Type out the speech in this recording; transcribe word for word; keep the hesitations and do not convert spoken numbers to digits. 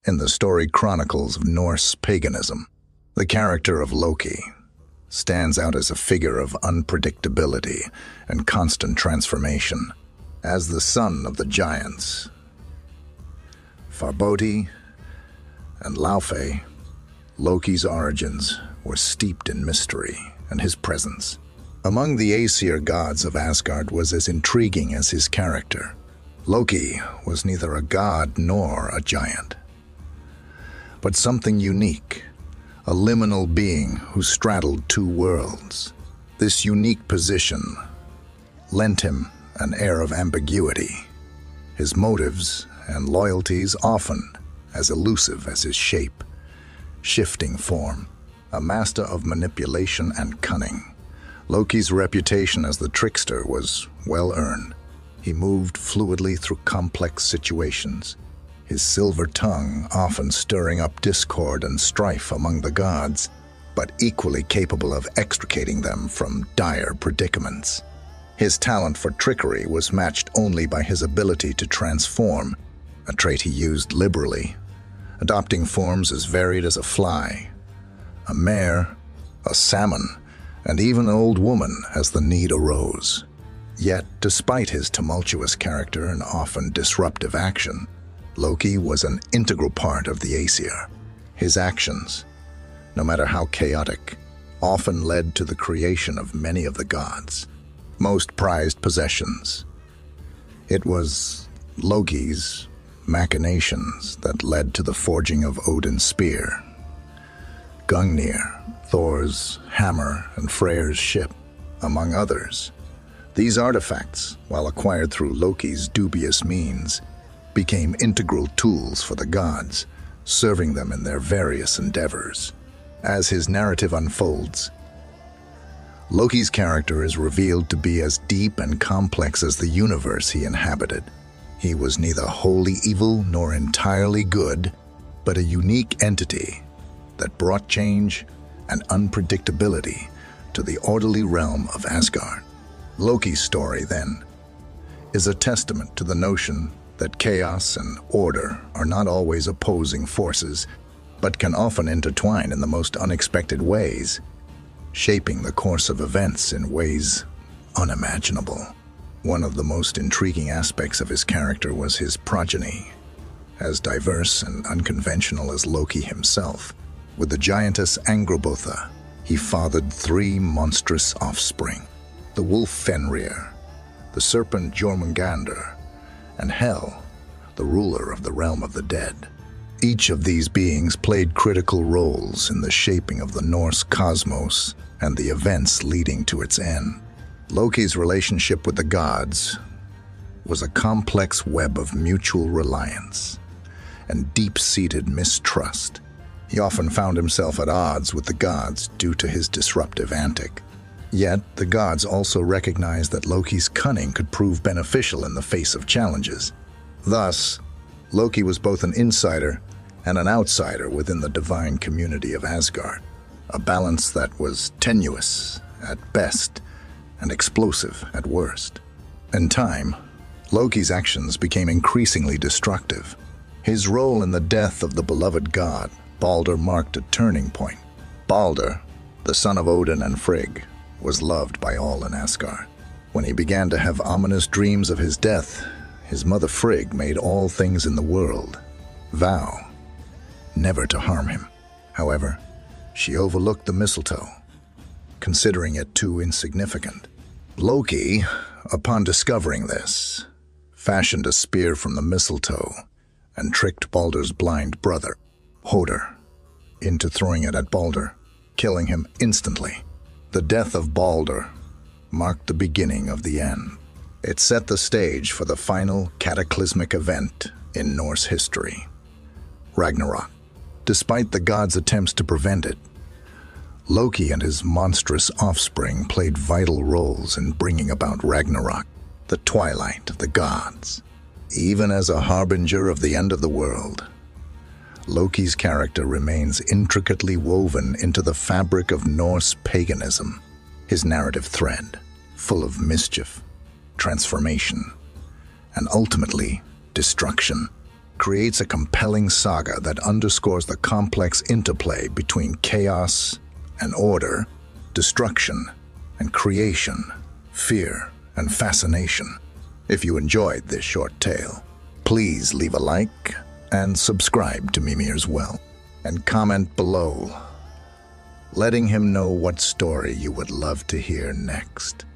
In the story chronicles of Norse paganism, the character of Loki stands out as a figure of unpredictability and constant transformation. As the son of the giants, Farbodi and Laufey, Loki's origins were steeped in mystery, and his presence among the Aesir gods of Asgard was as intriguing as his character. Loki was neither a god nor a giant, but something unique, a liminal being who straddled two worlds. This unique position lent him an air of ambiguity, his motives and loyalties often as elusive as his shape, shifting form. A master of manipulation and cunning, Loki's reputation as the trickster was well earned. He moved fluidly through complex situations, his silver tongue often stirring up discord and strife among the gods, but equally capable of extricating them from dire predicaments. His talent for trickery was matched only by his ability to transform, a trait he used liberally, adopting forms as varied as a fly, a mare, a salmon, and even an old woman as the need arose. Yet, despite his tumultuous character and often disruptive action, Loki was an integral part of the Aesir. His actions, no matter how chaotic, often led to the creation of many of the gods' most prized possessions. It was Loki's machinations that led to the forging of Odin's spear, Gungnir, Thor's hammer, and Freyr's ship, among others. These artifacts, while acquired through Loki's dubious means, became integral tools for the gods, serving them in their various endeavors. As his narrative unfolds, Loki's character is revealed to be as deep and complex as the universe he inhabited. He was neither wholly evil nor entirely good, but a unique entity that brought change and unpredictability to the orderly realm of Asgard. Loki's story, then, is a testament to the notion that chaos and order are not always opposing forces, but can often intertwine in the most unexpected ways, shaping the course of events in ways unimaginable. One of the most intriguing aspects of his character was his progeny. As diverse and unconventional as Loki himself, with the giantess Angrboda, he fathered three monstrous offspring: the wolf Fenrir, the serpent Jormungandr, and Hel, the ruler of the realm of the dead. Each of these beings played critical roles in the shaping of the Norse cosmos and the events leading to its end. Loki's relationship with the gods was a complex web of mutual reliance and deep-seated mistrust. He often found himself at odds with the gods due to his disruptive antic. Yet, the gods also recognized that Loki's cunning could prove beneficial in the face of challenges. Thus, Loki was both an insider and an outsider within the divine community of Asgard, a balance that was tenuous at best and explosive at worst. In time, Loki's actions became increasingly destructive. His role in the death of the beloved god, Balder, marked a turning point. Balder, the son of Odin and Frigg, was loved by all in Asgard. When he began to have ominous dreams of his death, his mother Frigg made all things in the world vow never to harm him. However, she overlooked the mistletoe, considering it too insignificant. Loki, upon discovering this, fashioned a spear from the mistletoe and tricked Balder's blind brother, Hoder, into throwing it at Balder, killing him instantly. The death of Balder marked the beginning of the end. It set the stage for the final cataclysmic event in Norse history, Ragnarok. Despite the gods' attempts to prevent it, Loki and his monstrous offspring played vital roles in bringing about Ragnarok, the twilight of the gods. Even as a harbinger of the end of the world, Loki's character remains intricately woven into the fabric of Norse paganism. His narrative thread, full of mischief, transformation, and ultimately destruction, creates a compelling saga that underscores the complex interplay between chaos and order, destruction and creation, fear and fascination. If you enjoyed this short tale, please leave a like and subscribe to Mimir's Well, and comment below, letting him know what story you would love to hear next.